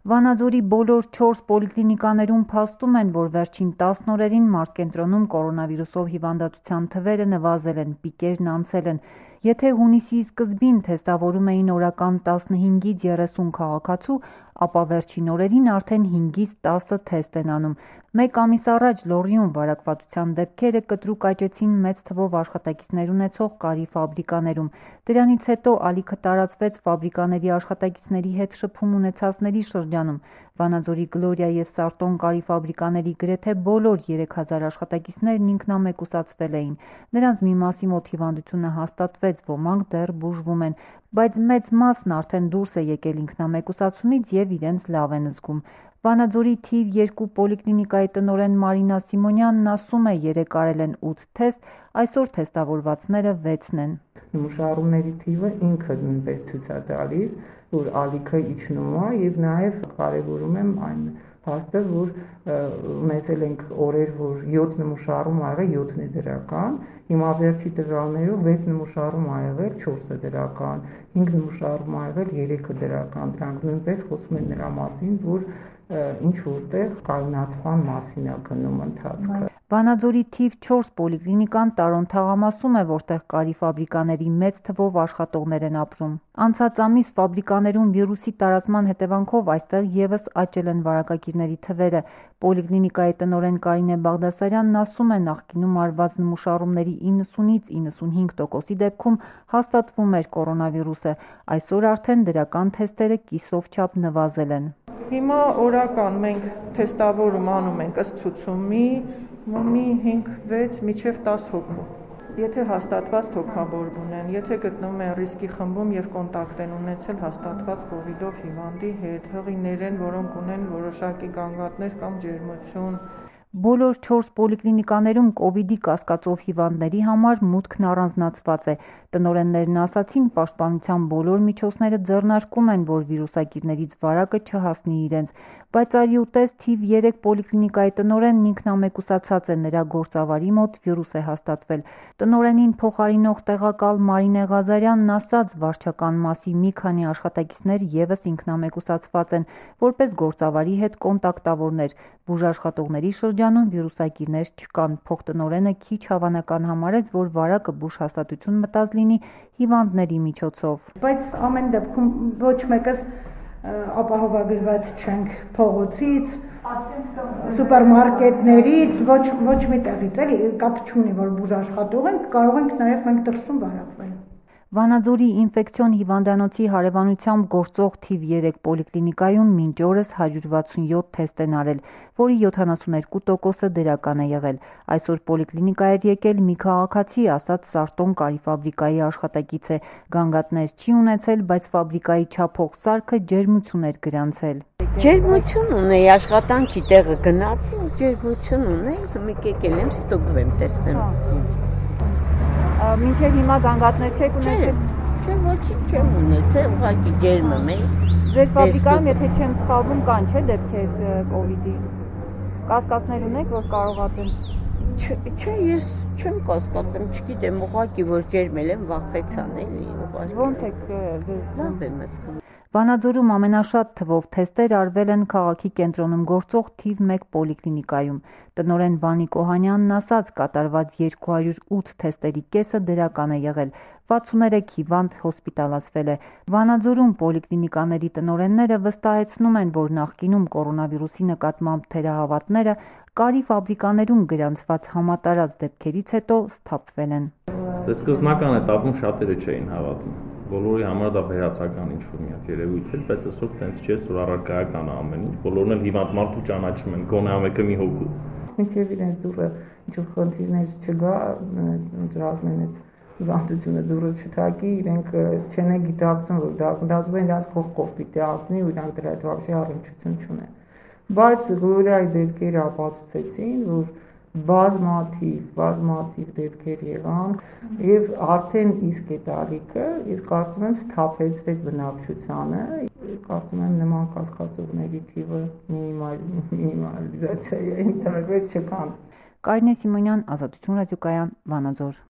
Վանաձորի բոլոր 4 պոլիկլինիկաներում փաստում են, որ վերջին 10 օրերին մարզկենտրոնում կորոնավիրուսով հիվանդատության թվերը նվազել են, պիկերն անցել են։ Եթե հունիսի սկզբին թեստավորում էին օրական 15-ից 30 քաղաքացու, ապա վերջին օրերին արդեն 5-ից 10 թեստ են անում։ Մեկ ամիս առաջ Լոռիում վարակվածության դեպքերը կտրուկ աճեցին մեծ թվով աշխատակիցներ ունեցող կարի ֆաբրիկաներում։ Դրանից հետո ալիքը տարածվեց ֆաբրիկաների աշխատակիցների հետ շփում ունեցածների շրջանում։ Վանաձորի Գլորիա և Սարտոն կարի ֆաբրիկաների գրեթե բոլոր 3000 աշխատակիցներն ինքնամեկուսացվել էին։ Նրանց մի մասի մոտ հիվանդությունը հաստատվեց, ոմանք դեռ բուժվում են, բայց մեծ մասն արդեն դուրս է եկել ինքնամեկուսացումից և իրենց լավ են զգում։ Վանաձորի թիվ 2 պոլիկլինիկայի տնօրեն Մարինա Սիմոնյանն ասում է, երեկ արել են 8 թեստ, այսօր թեստավորվածները 6-ն են։ Նմուշարումների թիվը ինքը նույնպես ցույց է տալիս, որ ալիքը իջնում է եւ նաեւ կարեւորում եմ այն փաստը, որ ունեցել ենք օրեր, որ 7 նմուշարում ա եղել 7-ն է դրական, հիմա վերջի տվյալներով 6 նմուշարում ա եղել 4-ը դրական, 5 նմուշարում ա եղել 3-ը դրական, դրանք նույնպես խոսում են նրա մասին, որ ինչ որտեղ կայունացման մասին է գնում ընթացքը։ Վանաձորի թիվ 4 պոլիկլինիկան Տարոն թաղամասում է, որտեղ կարի ֆաբրիկաների մեծ թվով աշխատողներ են ապրում։ Անցած ամիս ֆաբրիկաներում վիրուսի տարածման հետևանքով այստեղ ևս աճել են վարակագիրների թվերը։ Պոլիկլինիկայի տնօրեն Կարինե Բաղդասարյանն ասում է, նախկինում արված նմուշարումների 90-ից 95%-ի դեպքում հաստատվում էր կորոնավիրուսը, այսօր արդեն դրական թեստերը կիսով չափ նվազել են։ Հիմա օրական մենք թեստավորում անում ենք ըստ ցուցումի մի 5-6 մինչև 10 հոգու։ Եթե հաստատված թոքաբորբ ունեն, եթե գտնվում են ռիսկի խմբում եւ կոնտակտ են ունեցել հաստատված կովիդով հիվանդի հետ, հղիներ են, որոնք ունեն որոշակի գանգատներ կամ ջերմություն։ Բոլոր 4 պոլիկլինիկաներում կովիդի կասկածով հիվանդների համար մուտքն առանձնացված է։ Տնօրեններն ասացին, պաշտպանության բոլոր միջոցները ձեռնարկում են, որ վիրուսագիրներից վարակը չհասնի իրենց, բայց արի ուտես թիվ 3 պոլիկլինիկայի տնօրենն ինքնամեկուսացած է, նրա գործավարի մոտ վիրուս է հաստատվել։ Տնօրենին փոխարինող տեղակալ Մարինե Ղազարյանն ասաց, վարչական մասի մի քանի աշխատակիցներ ևս ինքնամեկուսացված են, որպես գործավարի հետ կոնտակտավորներ։ Բուժաշխատողների շրջանում վիրուսագիրներ չկան։ Փոխտնօրենը քիչ հավանական համարեց, որ վարակը բուժ հաստատություն մտած լինի հիվանդների միջոցով։ Բայց ամեն դեպքում ոչ մեկս ապահովագրված չենք փողոցից, սուպերմարկետներից, ոչ մի տեղից, էլի կապ չունի, որ բուժաշխատող ենք, կարող ենք նաև մենք դրսում վարակվել։ Վանաձորի ինֆեկցիոն հիվանդանոցի հարևանությամբ գործող թիվ 3 պոլիկլինիկայում մինչ օրս 167 թեստ են արել, որի 72%-ը դրական է եղել։ Այսօր պոլիկլինիկա էր եկել մի քաղաքացի, ասաց Սարտոն կարի ֆաբրիկայի աշխատակից է, գանգատներ չի ունեցել, բայց ֆաբրիկայի չափող սարքը ջերմություն էր գրանցել։ Ջերմություն ունեի, աշխատանքի տեղը գնացի, ջերմություն ունեի, մեկ եկել եմ ստուգվեմ, տեսնեմ։ Մինչև հիմա գանգատներ չեք ունեցել։ Չէ, ոչինչ չեմ ունեցել, ուղղակի ջերմում էի։ Ձեր ֆաբրիկայում, եթե չեմ սխալվում, կան չէ դեպքեր կովիդի։ Կասկածներ ունեք, որ կարողացեն։ Չէ, ես չեմ կասկածում, չգիտեմ, ուղղակի որ ջերմել եմ, վախեցան էլի, ուղղակի։ Ո՞նց եք լավ եմ զգում։ Վանաձորում ամենաշատ թվով թեստեր արվել են քաղաքի կենտրոնում գործող թիվ 1 պոլիկլինիկայում։ Տնօրեն Վանիկ Օհանյանն ասաց, կատարված 208 թեստերի կեսը դրական է եղել, 63 հիվանդ հոսպիտալացվել է։ Վանաձորում պոլիկլինիկաների տնօրենները վստահեցնում են, որ նախկինում կորոնավիրուսի նկատմամբ թերահավատները կարի ֆաբրիկաներում գրանցված համատարած դեպքերից հետո սթափվել են։ Սկզբնական էտապում շատերը չէին հավատում։ Բոլորի համար դա վերացական ինչ-որ մի հատ երևույթ էր, բայց այսօր տենց չէ, որ առարկայական է ամեն ինչ, բոլորն էլ հիվանդ մարդու ճանաչում են, գոնե ամեկը մի հոգու։ Մինչև իրենց դուրը ինչ-որ խնդիրներ չգա, ասում են այդ հիվանդությունը դուրը չթակի, իրենք չեն գիտակցում, որ դա գտածում են իրենց կողքով պիտի ասնի ու իրանք դրա հետ вообще առնչություն չունեն։ Բայց Գլորիայի դեպքերը ապացուցեցին, որ բազմաթիվ դեպքեր եղան եւ արդեն իսկ այդ ալիքը ես կարծում եմ սթափեցրեց բնակչությանը, կարծում եմ նման կասկածողների թիվը մինիմալիզացիայի ընտրվել չկան։ Կարինե Սիմոնյան, Ազատություն ռադիոկայան, Վանաձոր։